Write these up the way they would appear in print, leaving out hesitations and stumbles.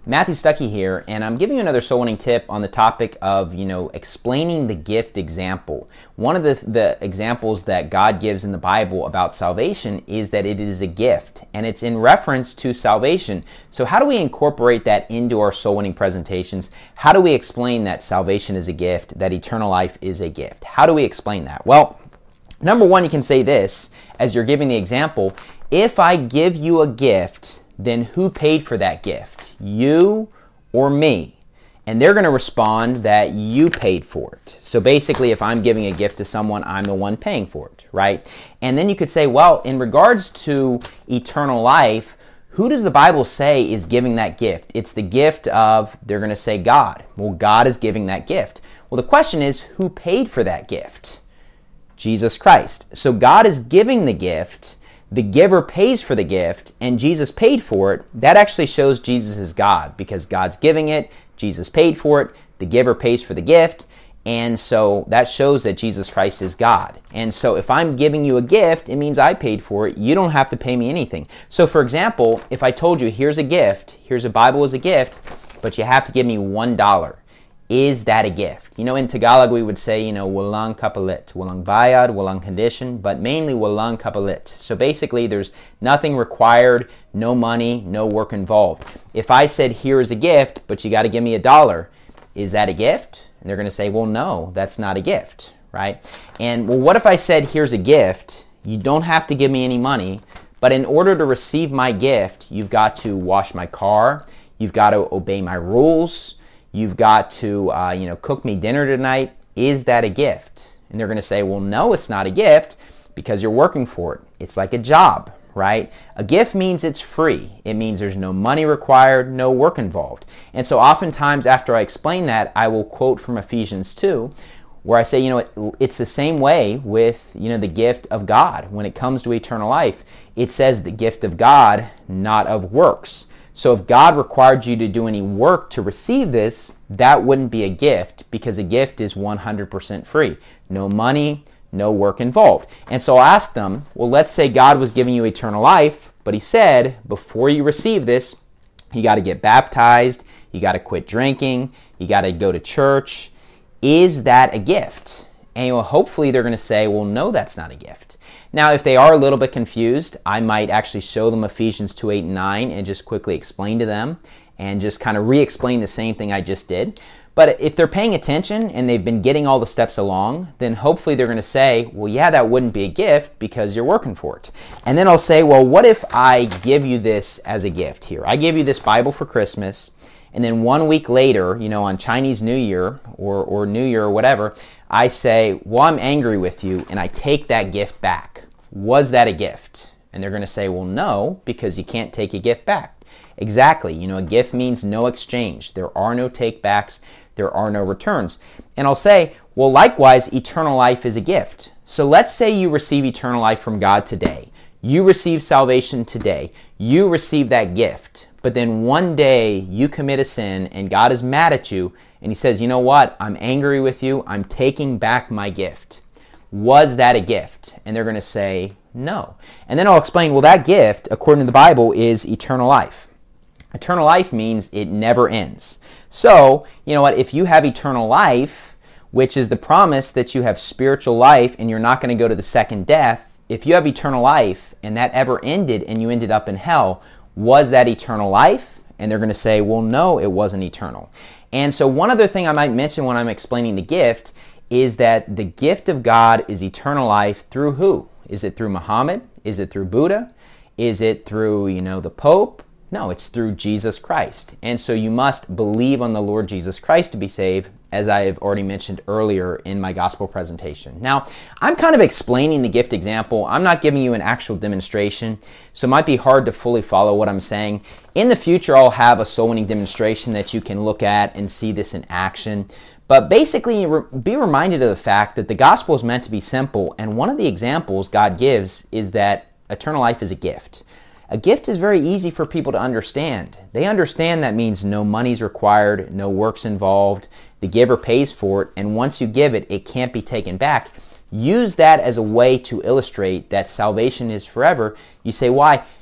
Matthew Stuckey here, and I'm giving you another soul winning tip on the topic of, explaining the gift example. One of the examples that God gives in the Bible about salvation is that it is a gift, and it's in reference to salvation. So how do we incorporate that into our soul winning presentations? How do we explain that salvation is a gift, that eternal life is a gift? How do we explain that? Well, number one, you can say this as you're giving the example: if I give you a gift, then who paid for that gift? You or me? And they're going to respond that you paid for it. So basically, if I'm giving a gift to someone, I'm the one paying for it, right? And then you could say, well, in regards to eternal life, who does the Bible say is giving that gift? It's the gift of, they're going to say, God. Well, God is giving that gift. Well, the question is, who paid for that gift? Jesus Christ. So God is giving the gift. The giver pays for the gift, and Jesus paid for it. That actually shows Jesus is God, because God's giving it, Jesus paid for it, the giver pays for the gift, and so that shows that Jesus Christ is God. And so if I'm giving you a gift, it means I paid for it. You don't have to pay me anything. So for example, if I told you, here's a gift, here's a Bible as a gift, but you have to give me $1. Is that a gift? In Tagalog we would say, walang kapalit, walang bayad, walang condition, but mainly walang kapalit. So basically there's nothing required, no money, no work involved. If I said, here is a gift, but you got to give me $1, is that a gift? And they're going to say, well, no, that's not a gift, right? And well, what if I said, here's a gift, you don't have to give me any money, but in order to receive my gift, you've got to wash my car, you've got to obey my rules, you've got to, cook me dinner tonight. Is that a gift? And they're going to say, well, no, it's not a gift because you're working for it. It's like a job, right? A gift means it's free. It means there's no money required, no work involved. And so oftentimes after I explain that, I will quote from Ephesians 2, where I say, it's the same way with, the gift of God. When it comes to eternal life, it says the gift of God, not of works. So if God required you to do any work to receive this, that wouldn't be a gift, because a gift is 100% free. No money, no work involved. And so I'll ask them, well, let's say God was giving you eternal life, but he said, before you receive this, you got to get baptized, you got to quit drinking, you got to go to church. Is that a gift? And hopefully they're going to say, well, no, that's not a gift. Now, if they are a little bit confused, I might actually show them Ephesians 2, 8, and 9 and just quickly explain to them and just kind of re-explain the same thing I just did. But if they're paying attention and they've been getting all the steps along, then hopefully they're going to say, well, yeah, that wouldn't be a gift because you're working for it. And then I'll say, well, what if I give you this as a gift here? I give you this Bible for Christmas, and then 1 week later, on Chinese New Year or New Year or whatever, I say, well, I'm angry with you, and I take that gift back. Was that a gift? And they're going to say, well, no, because you can't take a gift back. Exactly. A gift means no exchange. There are no take-backs. There are no returns. And I'll say, well, likewise, eternal life is a gift. So let's say you receive eternal life from God today. You receive salvation today. You receive that gift. But then one day you commit a sin and God is mad at you and he says, you know what? I'm angry with you. I'm taking back my gift. Was that a gift? And they're going to say, no. And then I'll explain, well, that gift, according to the Bible, is eternal life. Eternal life means it never ends. So, you know what? If you have eternal life, which is the promise that you have spiritual life and you're not going to go to the second death, if you have eternal life and that ever ended and you ended up in hell, was that eternal life? And they're going to say, well, no, it wasn't eternal. And so one other thing I might mention when I'm explaining the gift is that the gift of God is eternal life through who? Is it through Muhammad? Is it through Buddha? Is it through, the Pope? No, it's through Jesus Christ. And so you must believe on the Lord Jesus Christ to be saved, as I have already mentioned earlier in my gospel presentation. Now, I'm kind of explaining the gift example. I'm not giving you an actual demonstration, so it might be hard to fully follow what I'm saying. In the future, I'll have a soul winning demonstration that you can look at and see this in action. But basically, be reminded of the fact that the gospel is meant to be simple, and one of the examples God gives is that eternal life is a gift. A gift is very easy for people to understand. They understand that means no money's required, no work's involved, the giver pays for it, and once you give it, it can't be taken back. Use that as a way to illustrate that salvation is forever. You say, why?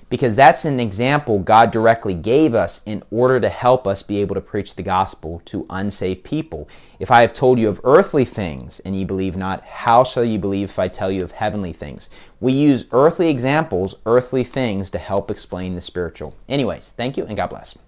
because that's an example God directly gave us in order to help us be able to preach the gospel to unsaved people. If I have told you of earthly things and ye believe not, how shall you believe if I tell you of heavenly things? We use earthly examples, earthly things, to help explain the spiritual. Anyways, thank you and God bless.